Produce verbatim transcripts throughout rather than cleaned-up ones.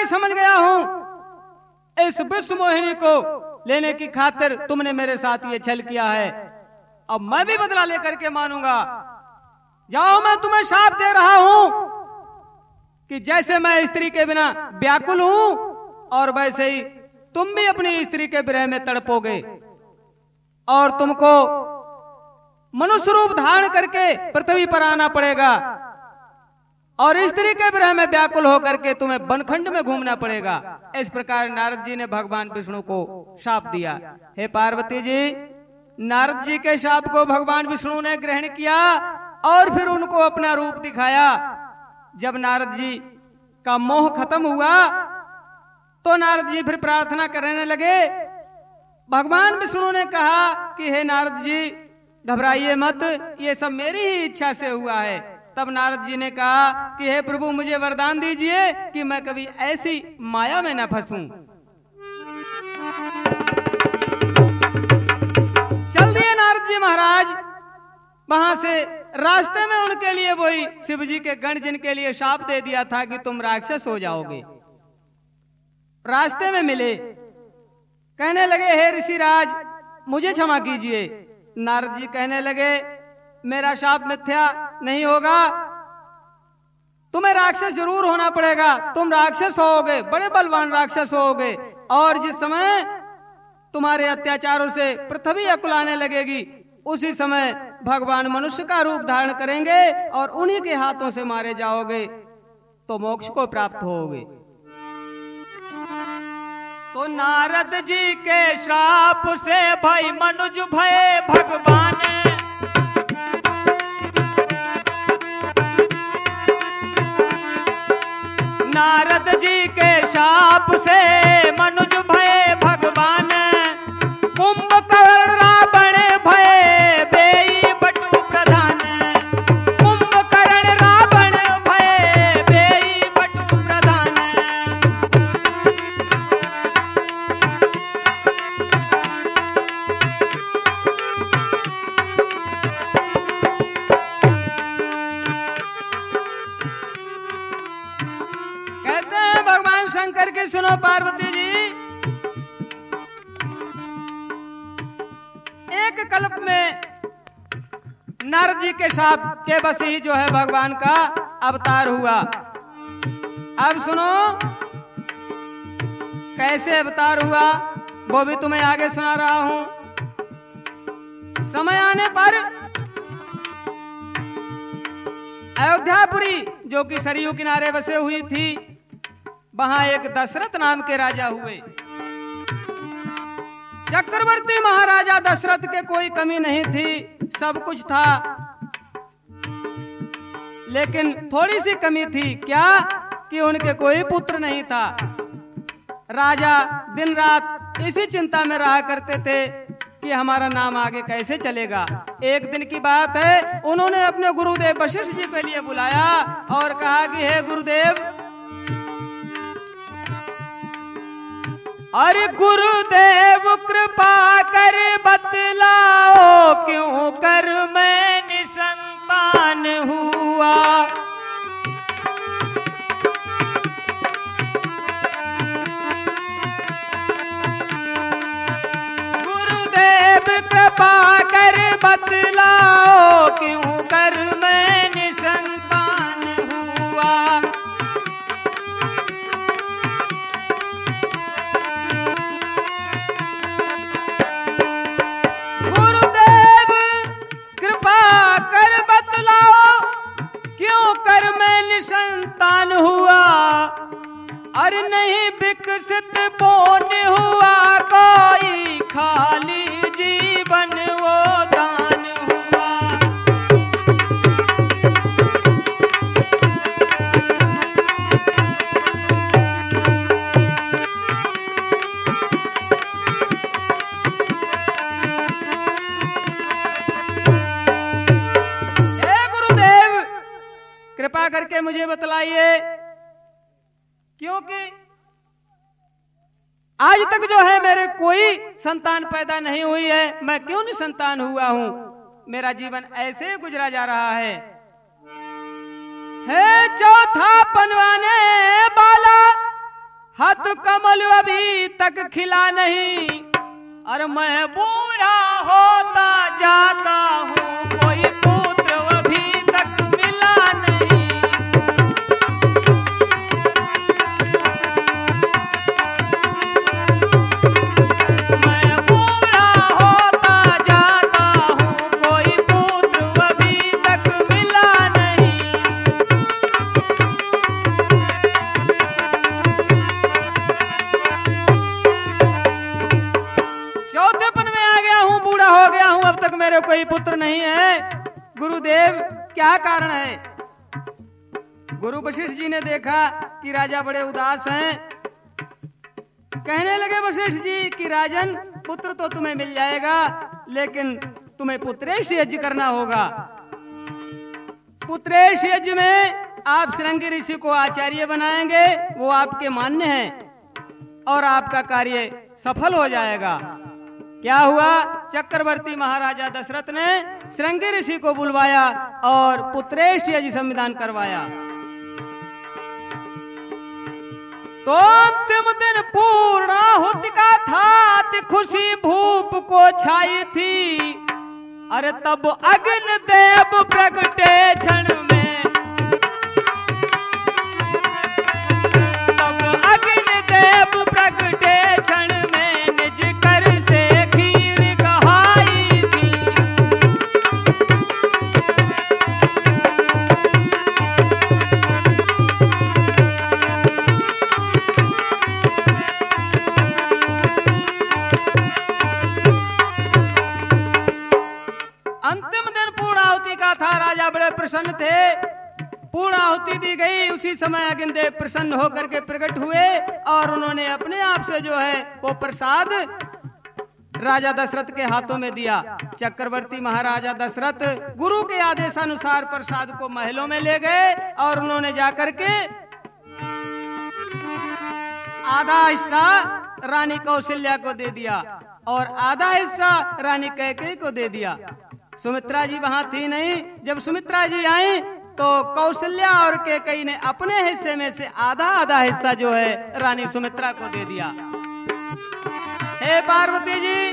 कि समझ गया हूं इस विश्व मोहिनी को लेने की खातिर तुमने मेरे साथ ये छल किया है, अब मैं भी बदला लेकर के मानूंगा। जाओ, मैं तुम्हें शाप दे रहा हूं कि जैसे मैं स्त्री के बिना व्याकुल हूं और वैसे ही तुम भी अपनी स्त्री के विरह में तड़पोगे और तुमको मनुष्य रूप धारण करके पृथ्वी पर आना पड़ेगा और स्त्री के विरह में व्याकुल होकर के तुम्हें वनखंड में घूमना पड़ेगा। इस प्रकार नारद जी ने भगवान विष्णु को शाप दिया। हे पार्वती जी, नारद जी के शाप को भगवान विष्णु ने ग्रहण किया और फिर उनको अपना रूप दिखाया। जब नारद जी का मोह खत्म हुआ तो नारद जी फिर प्रार्थना करने लगे। भगवान विष्णु ने कहा कि हे नारद जी, घबराइए मत, ये सब मेरी ही इच्छा से हुआ है। तब नारद जी ने कहा कि हे प्रभु, मुझे वरदान दीजिए कि मैं कभी ऐसी माया में न फंसूं। चल दिए नारद जी महाराज वहां से। रास्ते में उनके लिए वही शिव जी के गण जिनके लिए शाप दे दिया था कि तुम राक्षस हो जाओगे, रास्ते में मिले। कहने लगे, हे ऋषिराज, मुझे क्षमा कीजिए। नारद जी कहने लगे, मेरा शाप मिथ्या नहीं होगा, तुम्हें राक्षस जरूर होना पड़ेगा। तुम राक्षस होगे, बड़े बलवान राक्षस होगे, और जिस समय तुम्हारे अत्याचारों से पृथ्वी अकुलाने लगेगी उसी समय भगवान मनुष्य का रूप धारण करेंगे और उन्हीं के हाथों से मारे जाओगे तो मोक्ष को प्राप्त होगे। तो नारद जी के श्राप से भाई मनुज भय भगवान, नारद जी के शाप से मनुज भय भगवान, कुंभकर्ण रावण भय बेई बटु प्रधान, कुंभकर्ण रावण भय बेई बटु प्रधान। कहते हैं भगवान शंकर की सुनो पार्वती जी, एक कल्प में नारद जी के साथ के बस ही जो है भगवान का अवतार हुआ। अब सुनो कैसे अवतार हुआ वो भी तुम्हें आगे सुना रहा हूं। समय आने पर अयोध्यापुरी जो कि सरयू किनारे बसे हुई थी, वहां एक दशरथ नाम के राजा हुए। चक्रवर्ती महाराजा दशरथ के कोई कमी नहीं थी, सब कुछ था, लेकिन थोड़ी सी कमी थी। क्या? कि उनके कोई पुत्र नहीं था। राजा दिन रात इसी चिंता में रहा करते थे कि हमारा नाम आगे कैसे चलेगा। एक दिन की बात है, उन्होंने अपने गुरुदेव वशिष्ठ जी के लिए बुलाया और कहा कि हे गुरुदेव, अरे गुरुदेव कृपा कर बतलाओ क्यों कर मैं निसंतान हुआ। गुरुदेव कृपा कर बतलाओ क्यों कर मैं निसंतान हुआ। संतान हुआ, अरे नहीं विकसित बोन हुआ, कोई खाली जीवन वो दान हुआ। कृपा करके मुझे बतलाइए, क्योंकि आज तक जो है मेरे कोई संतान पैदा नहीं हुई है, मैं क्यों नहीं संतान हुआ हूं, मेरा जीवन ऐसे गुजरा जा रहा है। है चौथा बनवाने वाला हाथ कमल अभी तक खिला नहीं, और मैं बूढ़ा होता जाता हूँ, कोई पुत्र अभी तक मिला नहीं। मैं बूढ़ा होता जाता हूँ, कोई पुत्र अभी तक मिला नहीं। चौथेपन में आ गया हूँ, बूढ़ा हो गया हूँ, अब तक मेरे कोई पुत्र नहीं है। गुरुदेव क्या कारण है? गुरु वशिष्ठ जी ने देखा कि राजा बड़े उदास हैं। कहने लगे वशिष्ठ जी कि राजन, पुत्र तो तुम्हें मिल जाएगा, लेकिन तुम्हें पुत्रेश यज्ञ करना होगा। पुत्रेश यज्ञ में आप श्रृंगी ऋषि को आचार्य बनाएंगे, वो आपके मान्य हैं और आपका कार्य सफल हो जाएगा। क्या हुआ? चक्रवर्ती महाराजा दशरथ ने श्रृंगी ऋषि को बुलवाया और पुत्रेश यज्ञ संविधान करवाया। तो अंतिम दिन पूर्णाहुति का था, अति खुशी भूप को छाई थी। अरे तब अग्नि देव प्रगटे क्षण में, तब अग्नि देव प्रगटे क्षण में, निज कर से खीर कहाई थी। अंतिम दिन पूर्णाहुति का था, राजा बड़े प्रसन्न थे। पूर्णाहुति दी गई, उसी समय अग्निदेव प्रसन्न होकर के प्रकट हुए और उन्होंने अपने आप से जो है वो प्रसाद राजा दशरथ के हाथों में दिया। चक्रवर्ती महाराजा दशरथ गुरु के आदेशानुसार प्रसाद को महलों में ले गए और उन्होंने जाकर के आधा हिस्सा रानी कौशल्या को दे दिया और आधा हिस्सा रानी कैकेयी को दे दिया। सुमित्रा जी वहां थी नहीं। जब सुमित्रा जी आई तो कौशल्या और कैकेयी ने अपने हिस्से में से आधा आधा हिस्सा जो है रानी सुमित्रा को दे दिया। हे पार्वती जी,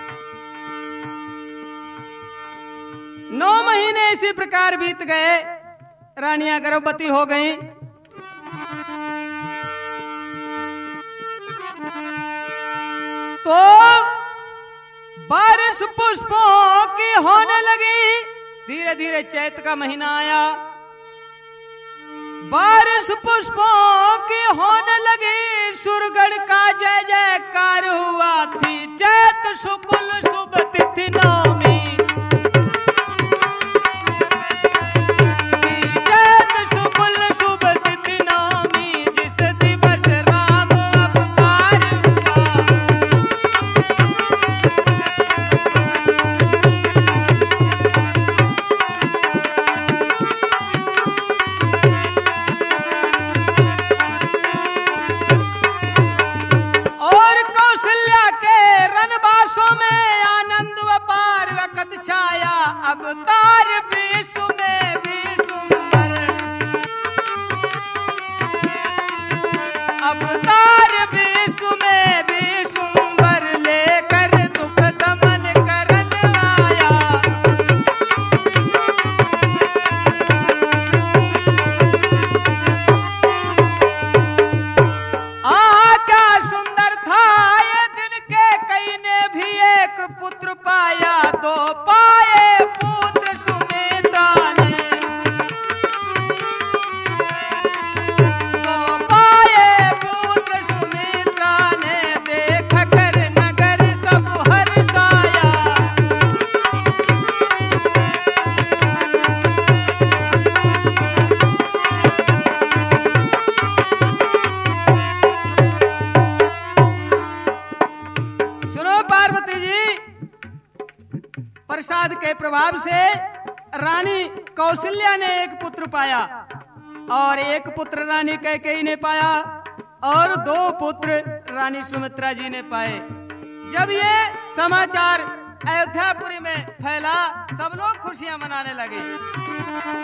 नौ महीने इसी प्रकार बीत गए, रानियां गर्भवती हो गईं। तो बारिश पुष्पों की होने लगी। धीरे धीरे चैत का महीना आया, बारिश पुष्पों की होने लगी। सुरगढ़ का जय जयकार हुआ थी, चैत शुक्ल शुभ तिथि नवमी। चैत शुक्ल शुभ तिथि नवमी, जिस दिवस राम अवतार हुआ। में आनंद अपार वक़्त छाया, अवतार विश्व में भी सुंदर। अवतार विश्व में भी सुंदर, लेकर दुख दमन करन आया। आ क्या सुंदर था ये दिन के, कई ने भी एक पुत्र पाया, दो पाए पुत्र सुमित्रा ने। दो पाए पुत्र सुमित्रा ने, देख कर नगर सब हर्षाया। सुनो पार्वती जी, प्रसाद के प्रभाव से रानी कौशल्या ने एक पुत्र पाया और एक पुत्र रानी कैकेयी ने पाया और दो पुत्र रानी सुमित्रा जी ने पाए। जब ये समाचार अयोध्यापुरी में फैला, सब लोग खुशियां मनाने लगे।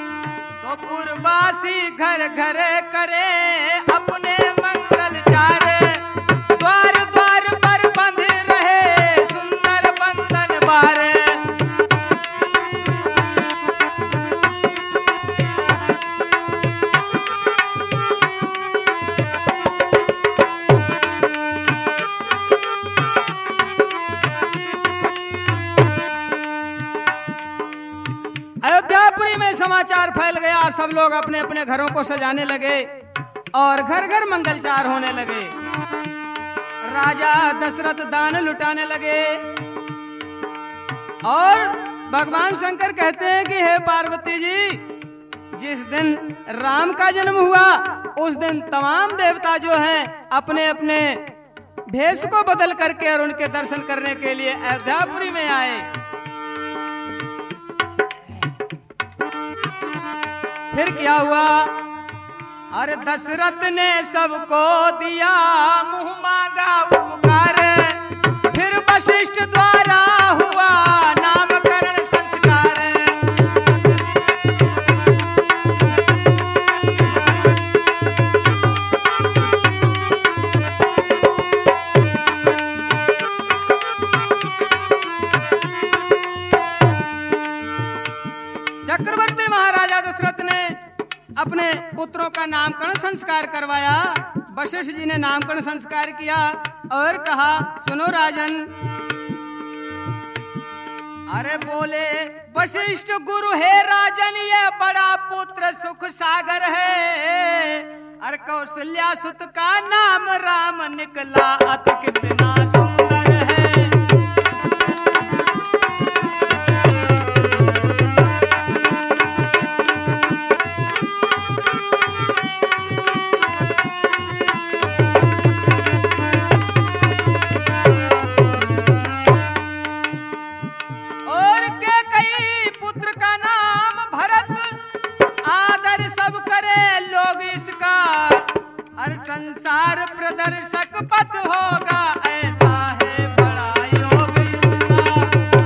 तो पूर्ववासी घर घर करे अपने मंगल चारे। द्वार द्वार पर बंधे रहे सुंदर बंधन बारे। अयोध्यापुरी में समाचार फैल गया, सब लोग अपने अपने घरों को सजाने लगे और घर घर मंगलचार होने लगे। राजा दशरथ दान लुटाने लगे और भगवान शंकर कहते हैं कि हे पार्वती जी, जिस दिन राम का जन्म हुआ उस दिन तमाम देवता जो हैं अपने अपने भेष को बदल करके और उनके दर्शन करने के लिए अयोध्यापुरी में आए। फिर क्या हुआ? अरे दशरथ ने सबको दिया मुंह मांगा उपकार, फिर वशिष्ठ द्वारा हुआ नामकरण संस्कार। चक्रवर्ती महाराजा दशरथ ने अपने पुत्रों का नामकरण संस्कार करवाया। वशिष्ठ जी ने नामकरण संस्कार किया और कहा, सुनो राजन। अरे बोले वशिष्ठ गुरु है राजन, ये बड़ा पुत्र सुख सागर है। अरे कौशल्या सुत का नाम राम निकला, अति कितना सुंदर है। संसार प्रदर्शक पथ होगा, ऐसा है बड़ा योग इसका।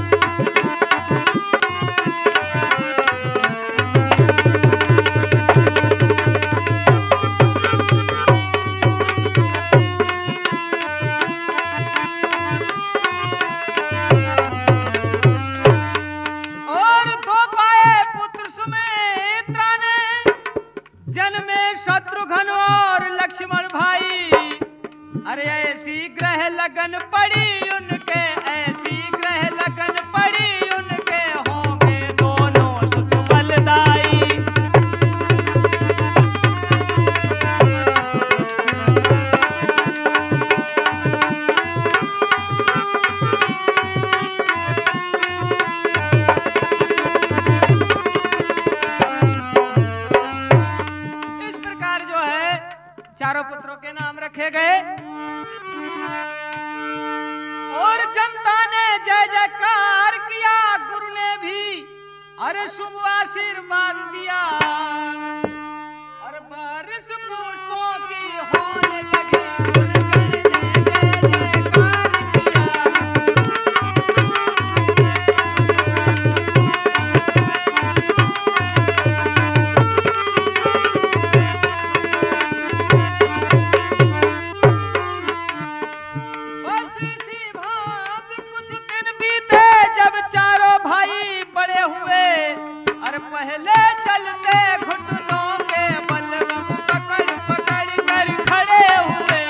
और दो पाए पुत्र सुमित्रा ने जन्मे शत्रुघ्न और लक्ष्मण भाई। अरे ऐसी ग्रह लगन पड़ी उनके, ऐसी ग्रह लगन पड़ी उनके, होंगे दोनों सुत बलदाई। इस प्रकार जो है चारों पुत्रों के नाम रखे गए और जनता ने जय जयकार किया। गुरु ने भी अरे शुभ आशीर्वाद दिया। अरे बारिश पुष्पों की होने लगी, जय जयकार किया। चारों भाई बड़े हुए, अरे पहले चलते घुटनों के बल पकड़ पकड़ कर खड़े हुए।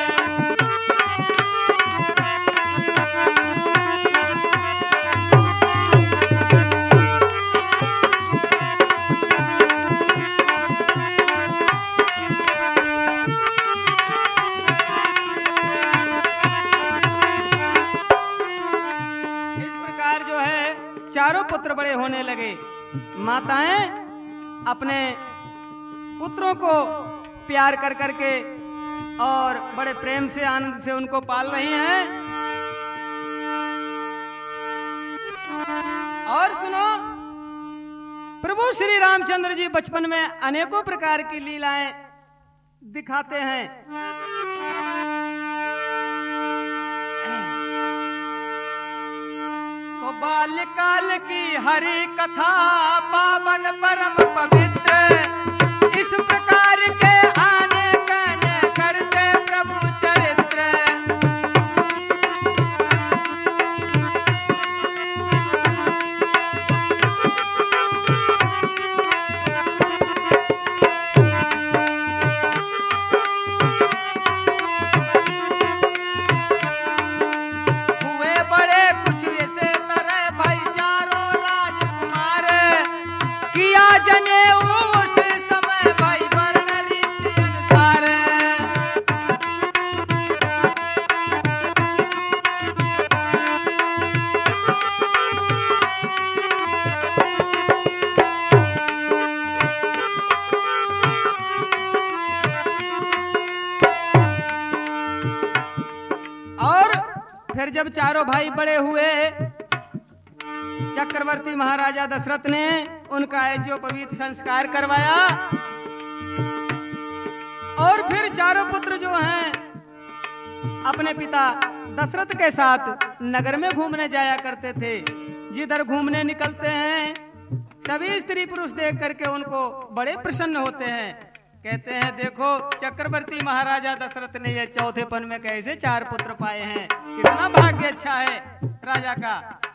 इस प्रकार जो है चारों पुत्र बड़े होने लगे। माताएं अपने पुत्रों को प्यार कर करके और बड़े प्रेम से आनंद से उनको पाल रही हैं। और सुनो, प्रभु श्री रामचंद्र जी बचपन में अनेकों प्रकार की लीलाएं दिखाते हैं। तो बाल्यकाल की हरि कथा पावन परम पवित्र, इस प्रकार के आने कहने करते प्रभु चरित्र। जने उस समय भाई वर्ण रीति अनुसार। और फिर जब चारों भाई बड़े हुए, चक्रवर्ती महाराजा दशरथ ने उनका यज्ञोपवीत संस्कार करवाया और फिर चारों पुत्र जो हैं अपने पिता दशरथ के साथ नगर में घूमने जाया करते थे। जिधर घूमने निकलते हैं सभी स्त्री पुरुष देख करके उनको बड़े प्रसन्न होते हैं। कहते हैं देखो चक्रवर्ती महाराजा दशरथ ने ये चौथेपन में कैसे चार पुत्र पाए हैं, कितना भाग्य अच्छा है राजा का।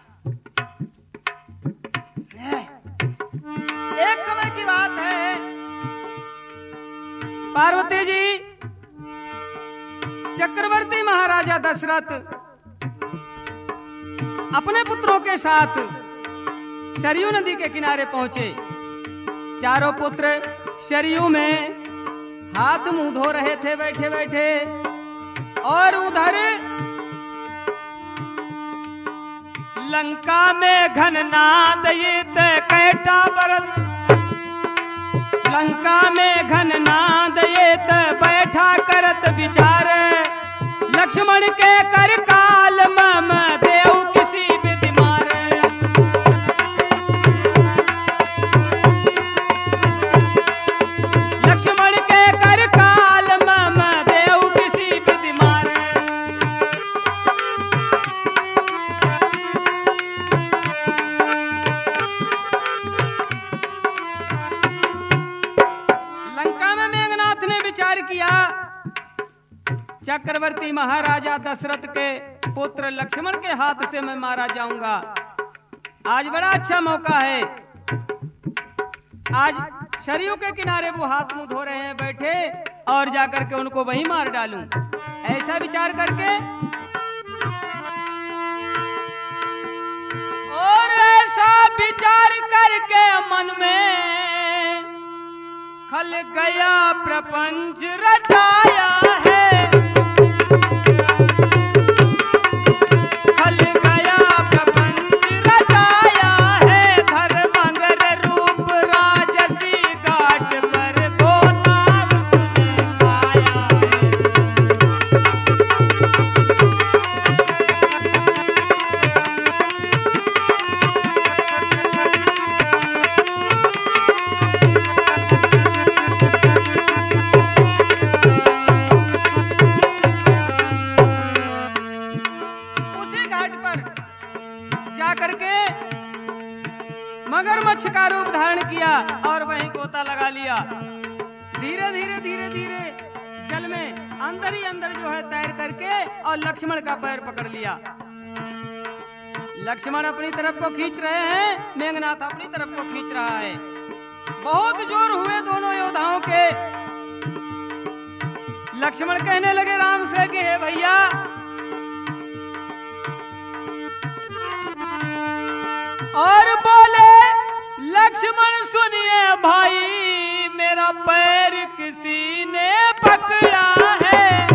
एक समय की बात है, पार्वती जी चक्रवर्ती महाराजा दशरथ अपने पुत्रों के साथ सरयू नदी के किनारे पहुंचे। चारों पुत्र सरयू में हाथ मुंह धो रहे थे बैठे बैठे, और उधर लंका में घननाद ये कैटा बरत, लंका में घननाद ये बैठा करत विचार, लक्ष्मण के कर काल मम देव किसी विधि मार। लक्ष्मण के कर काल मम देव किसी विधि मार। लंका में मेघनाथ ने विचार किया चक्रवर्ती महाराजा दशरथ के पुत्र लक्ष्मण के हाथ से मैं मारा जाऊंगा। आज बड़ा अच्छा मौका है, आज सरयू के किनारे वो हाथ मुंह धो रहे हैं बैठे, और जाकर के उनको वहीं मार डालूं। ऐसा विचार करके और ऐसा विचार करके मन में खल गया प्रपंच रचाया है। मगरमच्छ का रूप धारण किया और वहीं गोता लगा लिया। धीरे धीरे धीरे धीरे जल में अंदर ही अंदर जो है तैर करके और लक्ष्मण का पैर पकड़ लिया। लक्ष्मण अपनी तरफ को खींच रहे हैं, मेघनाथ अपनी तरफ को खींच रहा है। बहुत जोर हुए दोनों योद्धाओं के। लक्ष्मण कहने लगे राम से कि हे भैया, और बोले लक्ष्मण सुनिए भाई, मेरा पैर किसी ने पकड़ा है,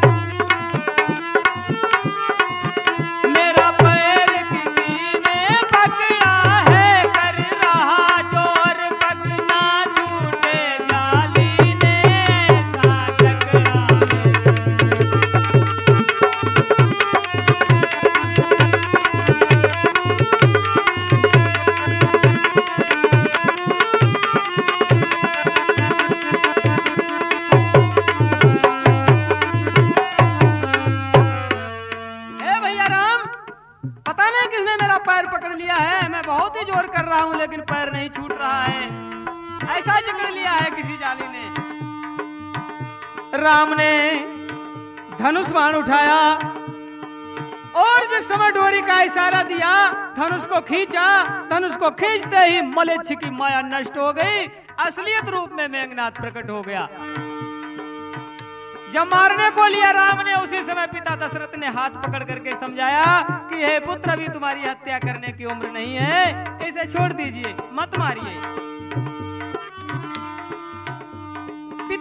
मेरा पैर किसी ने पकड़ा है, कर रहा जोर पग ना छूटे, जाली ने सा टकरा जोर कर रहा हूं लेकिन पैर नहीं छूट रहा है, ऐसा जकड़ लिया है किसी जाली ने। राम ने धनुष बाण उठाया और जिस समय डोरी का इशारा दिया, धनुष को खींचा। धनुष को खींचते ही मलेच्छ की माया नष्ट हो गई, असलियत रूप में मेघनाथ प्रकट हो गया। जब मारने को लिया राम ने, उसी समय पिता दशरथ ने हाथ पकड़ करके समझाया कि हे पुत्र, अभी तुम्हारी हत्या करने की उम्र नहीं है, इसे छोड़ दीजिए, मत मारिए।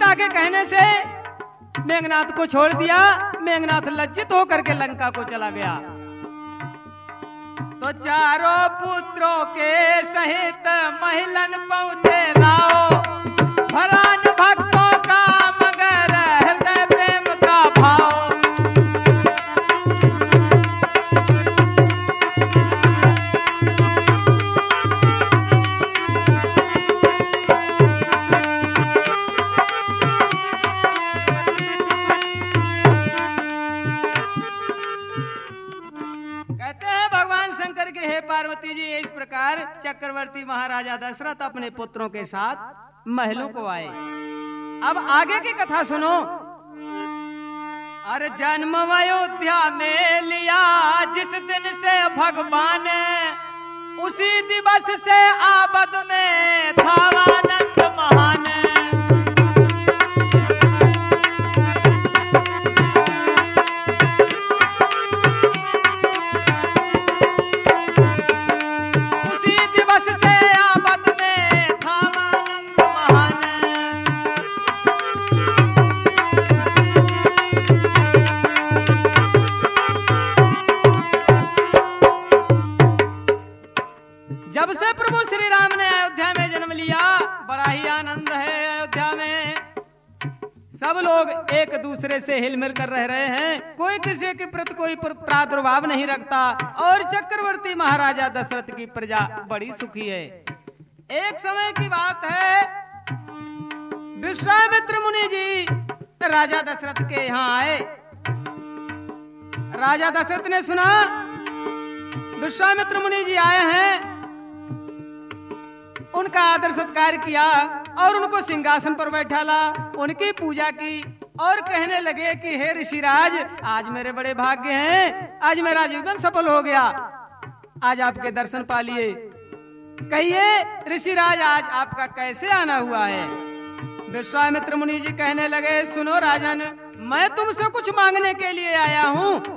सीता के कहने से मेघनाथ को छोड़ दिया। मेघनाथ लज्जित होकर के लंका को चला गया। तो चारों पुत्रों के सहित महिलन पहुंचे लाओ, भरान भक्तों का मगर हृदय प्रेम का भाव। पार्वती जी इस प्रकार चक्रवर्ती महाराजा दशरथ अपने पुत्रों के साथ महलों को आए। अब आगे की कथा सुनो। अरे जन्म अयोध्या में लिया जिस दिन से भगवान, उसी दिवस से आबद में था आनंद महान। जब से प्रभु श्री राम ने अयोध्या में जन्म लिया, बड़ा ही आनंद है। अयोध्या में सब लोग एक दूसरे से हिलमिल कर रह रहे हैं, कोई किसी के प्रति कोई प्रादुर्भाव नहीं रखता और चक्रवर्ती महाराजा दशरथ की प्रजा बड़ी सुखी है। एक समय की बात है, विश्वामित्र मुनि जी राजा दशरथ के यहाँ आए। राजा दशरथ ने सुना विश्वामित्र मुनि जी आए हैं, उनका आदर सत्कार किया और उनको सिंहासन पर बैठाला, उनकी पूजा की और कहने लगे कि हे ऋषिराज, आज मेरे बड़े भाग्य हैं, आज मेरा जीवन सफल हो गया, आज आपके दर्शन पा लिए। कहिए ऋषिराज, आज आपका कैसे आना हुआ है? विश्वामित्र मुनि जी कहने लगे, सुनो राजन, मैं तुमसे कुछ मांगने के लिए आया हूँ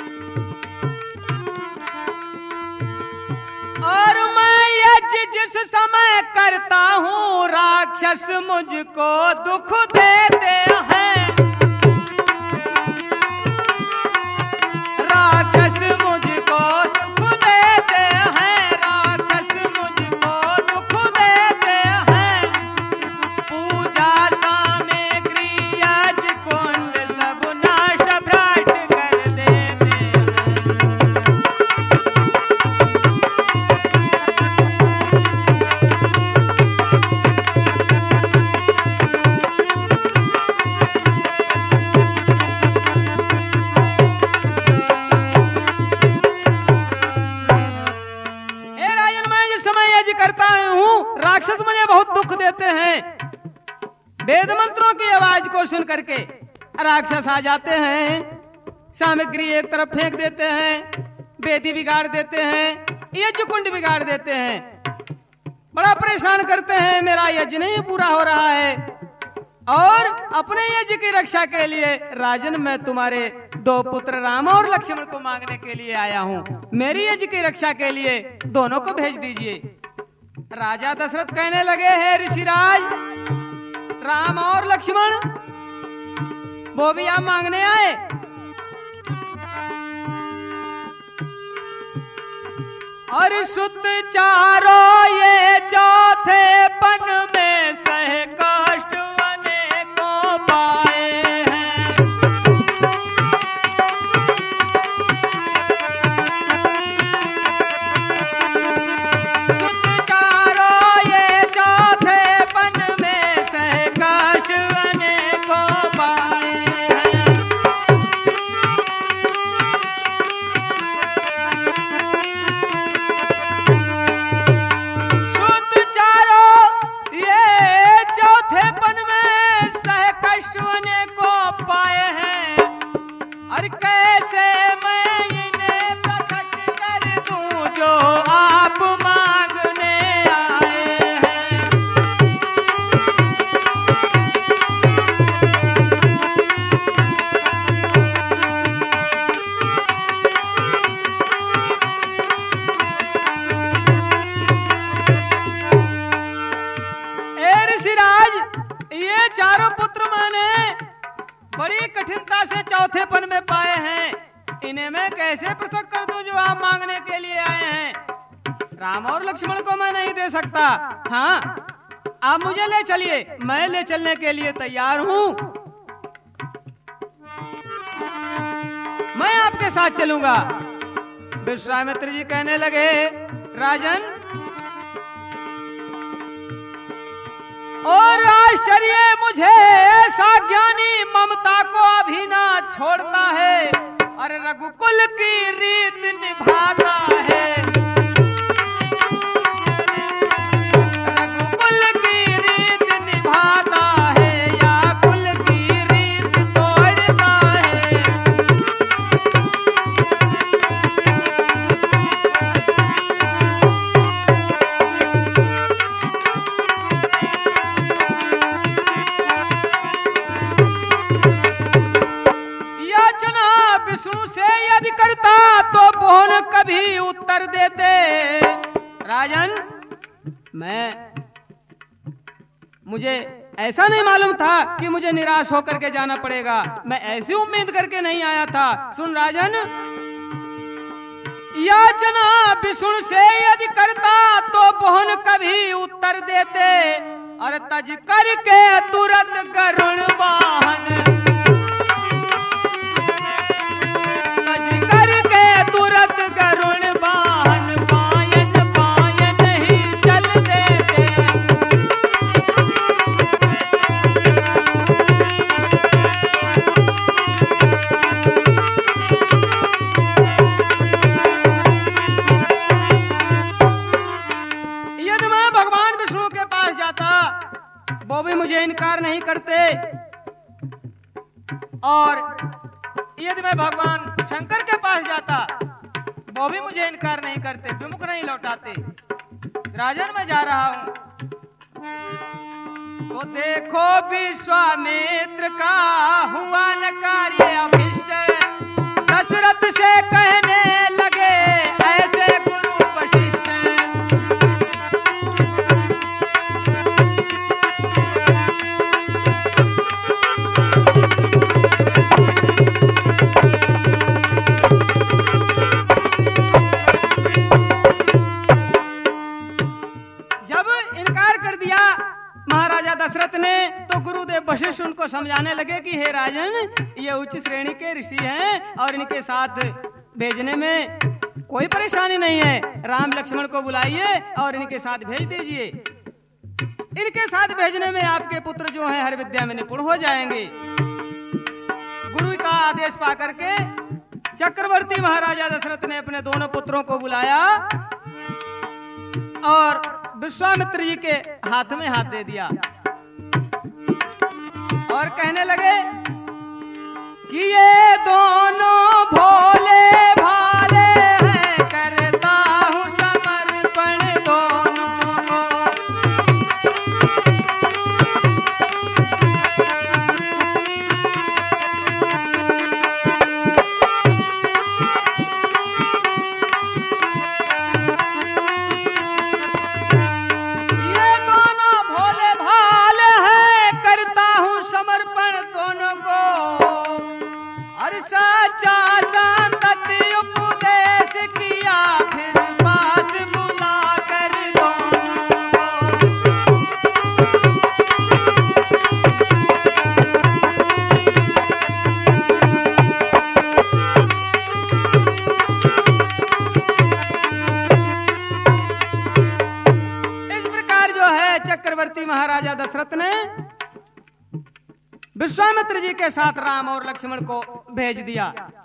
और मैं यज्ञ जिस समय करता हूँ राक्षस मुझको दुख देते हैं। राक्षस मुझको सुख देते हैं, राक्षस मुझको दुख देते हैं। पूजा सामग्री यज्ञ कुंड सब नष्ट भ्रष्ट कर देते हैं। राक्षस मुझे बहुत दुख देते हैं। वेद मंत्रों की आवाज को सुन करके राक्षस आ जाते हैं, सामग्री एक तरफ फेंक देते हैं, वेदी बिगाड़ देते हैं, यज्ञ कुंड बिगाड़ देते हैं, बड़ा परेशान करते हैं। मेरा यज्ञ नहीं पूरा हो रहा है और अपने यज्ञ की रक्षा के लिए राजन मैं तुम्हारे दो पुत्र राम और लक्ष्मण को मांगने के लिए आया हूँ। मेरी यज्ञ की रक्षा के लिए दोनों को भेज दीजिए। राजा दशरथ कहने लगे, हे ऋषिराज, राम और लक्ष्मण वो भी आप मांगने आए? और सुत चारों ये चौथे पन में सह कष्ट अनेकों पाए हैं। सुत चारों ये चौथे पन में सह कष्ट अनेकों पाए हैं। ये चारों पुत्र मैंने बड़ी कठिनता से चौथेपन में पाए हैं, इन्हें मैं कैसे पृथक कर दूं जो आप मांगने के लिए आए हैं? राम और लक्ष्मण को मैं नहीं दे सकता। हाँ, आप मुझे ले चलिए, मैं ले चलने के लिए तैयार हूं। मैं आपके साथ चलूंगा। विश्वामित्र जी कहने लगे, राजन, और आश्चर्य मुझे ऐसा ज्ञानी ममता को अभी ना छोड़ता है, अरे रघुकुल की रीत निभाता है, रघुकुल की रीत निभाता है या कुल की रीत तोड़ता है। विष्णु से यदि करता तो बोन कभी उत्तर देते। राजन, मैं मुझे ऐसा नहीं मालूम था कि मुझे निराश होकर के जाना पड़ेगा, मैं ऐसी उम्मीद करके नहीं आया था। सुन राजन, याचना विष्णु से यदि करता तो बोन कभी उत्तर देते, और तज करके तुरंत गरुण वाहन, तुरंत गरुण वाहन पायन पायन ही चल देते। यदि मैं भगवान विष्णु के पास जाता वो भी मुझे इनकार नहीं करते, और यदि मैं भगवान शंकर के पास जाता वो भी मुझे इनकार नहीं करते, विमुख नहीं लौटाते। राजन, मैं जा रहा हूं तो देखो विश्वामित्र का हुआ न कार्य अभिष्ट, दशरथ से कहने लगे ऐसे गुरु वशिष्ठ। दशरथ ने तो गुरुदेव वशिष्ठ उनको समझाने लगे कि हे राजन, ये उच्च श्रेणी के ऋषि हैं और इनके साथ भेजने में कोई परेशानी नहीं है। राम लक्ष्मण को बुलाइए और इनके साथ भेज दीजिए। इनके साथ भेजने में आपके पुत्र जो हैं हर विद्या में निपुण हो जाएंगे। गुरु का आदेश पाकर के चक्रवर्ती महाराजा दशरथ ने अपने दोनों पुत्रों को बुलाया और विश्वामित्र जी के हाथ में हाथ दे दिया और कहने लगे कि ये दोनों भोले भाले हैं, करता हूँ समर्पण दोनों को। ये दोनों भोले भाले हैं, करता हूँ समर्पण दोनों को। और सच्चा संतति उपदेश किया फिर पास बुला कर दोनों को। इस प्रकार जो है चक्रवर्ती महाराजा दशरथ ने विश्वामित्र जी के साथ राम और लक्ष्मण को भेज दिया।